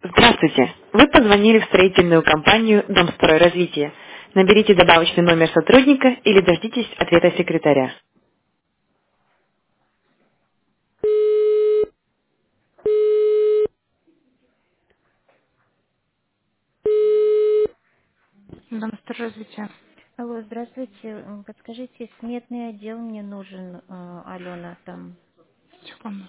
Здравствуйте. Вы позвонили в строительную компанию «Домстройразвитие». Наберите добавочный номер сотрудника или дождитесь ответа секретаря. Домстройразвитие. Алло, здравствуйте. Подскажите, сметный отдел мне нужен, Алена там. Секунду.